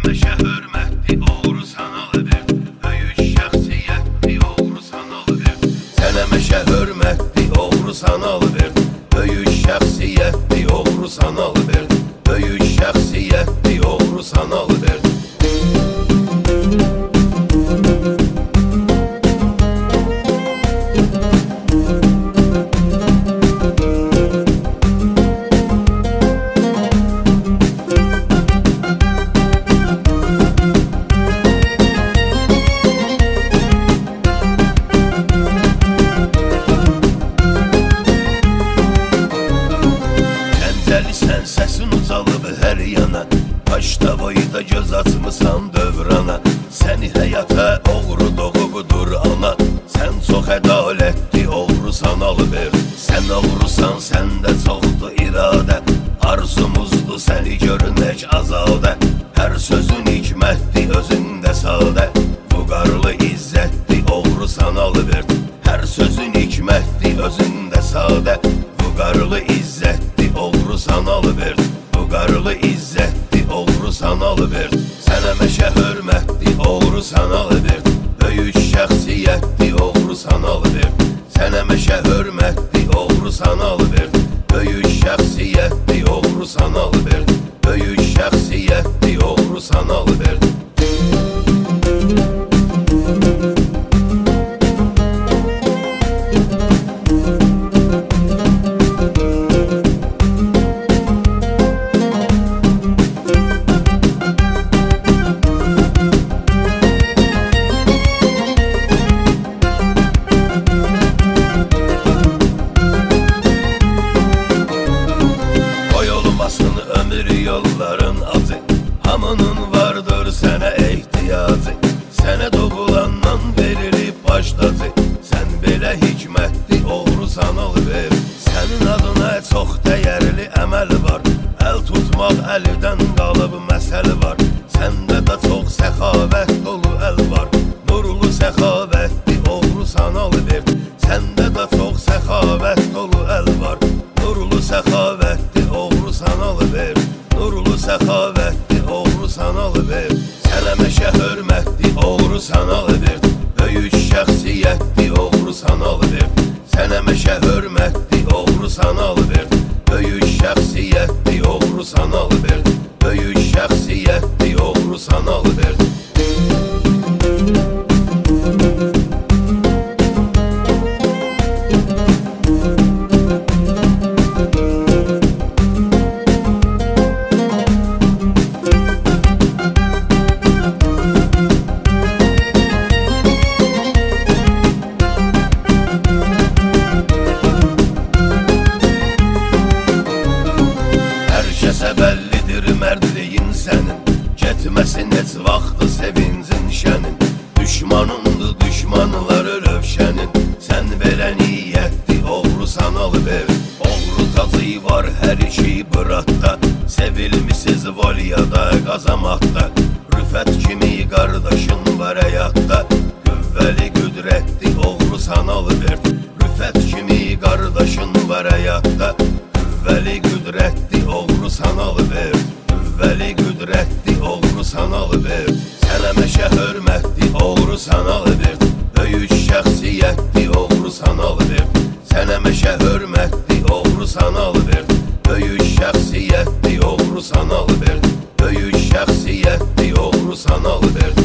meşə hörmətli oğru sanalı verdi. Böyük şəxsiyyətli oğru sanalı verdi. Sənə meşə hörmətli oğru sanalı verdi. Böyük şəxsiyyətli oğru sanalı verdi. Böyük şəxsiyyətli oğru sanalı verdi. Sən səsin ucalıb hər yana, Başda boyda göz açmısan dövrana. Səni həyata oğru doğubdur ana. Sən çox ədalətli oğru sanalı ver. Sən oğrusan, səndə çoxdur iradə. Arzumuzdur səni görünək azadə. Hər sözün hikmətli, özündə sadə. Vüqarlı, izzətli oğru sanalı ver. Hər sözün hikmətli, özündə sadə. Vüqarlı, izzətli oğru sanalı verdi. Vüqarlı, izzətli oğru sanalı verdi. Sənə meşə hörmətli oğru sanalı verdi. Böyük şəxsiyyətli oğru sanalı verdi. Sənə meşə hörmətli oğru sanalı verdi. Böyük şəxsiyyətli oğru sanalı verdi. Böyük şəxsiyyətli oğru sanalı verdi. Yolların adı, hamının vardır sənə ehtiyacı. Sənə doğulandan verilib başladı. Sən belə hikmətli oğru sanalı ver. Sənin adına çox dəyərli əməl var. Əl tutmaq əldən qalıb məsəl var. Səndə də çox səxavət dolu əl var. Nurlu səxavətli oğru sanalı ver. Səndə də çox səxavət dolu əl var. Nurlu səxavətli oğru sanalı ver. Nurlu səxavətli oğru sanalı ver. Sənə meşə hörmətli oğru sanalı ver. Böyük şəxsiyyətli oğru sanalı ver. Sənə meşə hörmətli oğru sanalı ver. Böyük şəxsiyyətli oğru sanalı ver. Böyük şəxsiyyətli oğru sanalı ver. Bəllidir mərdliyin sənin. Getməsin heç vaxtı sevincin şənin. Düşmanındır düşmanları rövşənin. Sən belə niyyətli oğru sanalı ver. Oğru tacı var hər iki bıratda. Sevilmişsiz volyada, qazamatda. Rüfət kimi qardaşın var həyatda. Qüvvəli, qüdrətli oğru sanalı ver. Rüfət kimi qardaşın var həyatda. Qüvvəli, qüdrətli oğru sanalı ver. Qüvvəli, qüdrətli oğru sanalı ver. Sənə meşə hörmətli oğru sanalı ver. Böyük şəxsiyyətli oğru sanalı ver. Sənə meşə hörmətli oğru sanalı ver. Böyük şəxsiyyətli oğru sanalı ver. Böyük şəxsiyyətli oğru sanalı ver.